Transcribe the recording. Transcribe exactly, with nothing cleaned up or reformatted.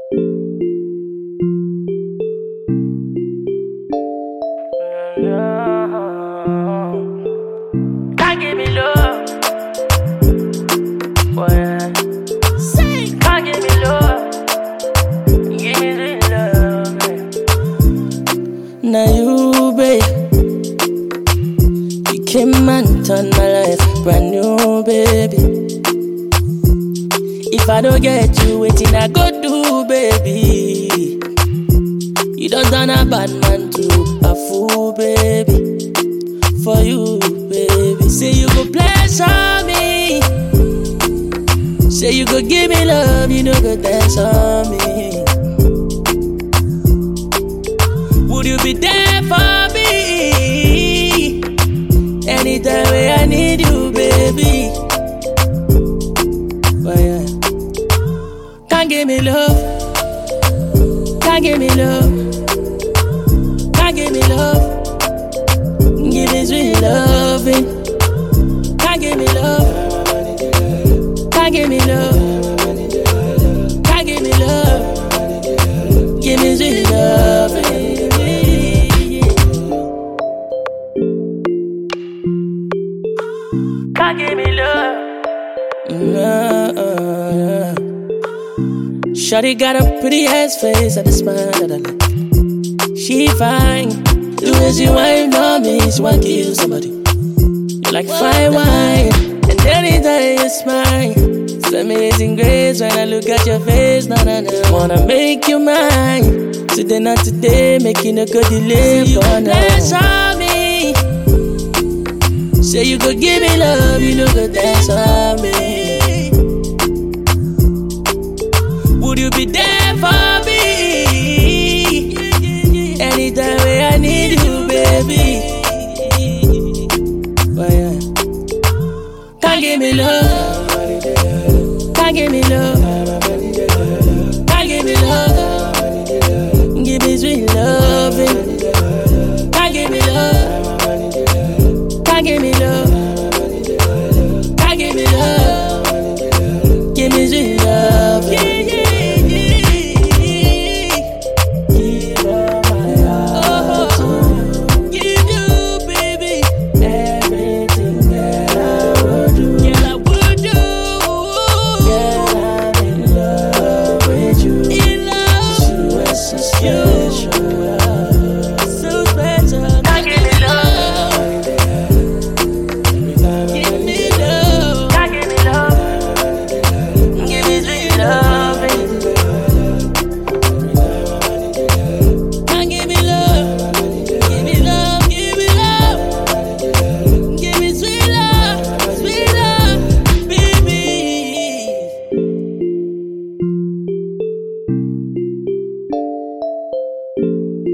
Can't give me love, boy. Yeah. Say, can't give me love, give me the love. Yeah. Now you, babe, you came and turned my life brand new, baby. If I don't get you, waiting I go do, baby. You don't turn a bad man to a fool, baby. For you, baby. Say you go pleasure me. Say you go give me love, you know go dance on me. Would you be there for me? Anytime when I need you, baby. But yeah. Can't give me love. Can't give me love. Can't give me love. Give me sweet loving. Can't give me love. Can't give me love. Can't give me love. Give me sweet loving. Can't give me love. Nah. Shawty got a pretty ass face and a smile that I like. She fine. The way she whine for me, she wanna kill somebody. You like fine wine, and anytime you smile, it's amazing grace when I look at your face. Na na na, wanna make you mine. Today not today, making a good delay. You go pleasure me. Say you go give me love, you know go dance on me. Would you be there for me? Anytime when I need you, baby. But yeah. Can't give me love. Can't give me love. Can't give me love. Give me sweet loving. Can't give me love. Can't give me love. Can't give me love. Give me sweet loving. Thank you.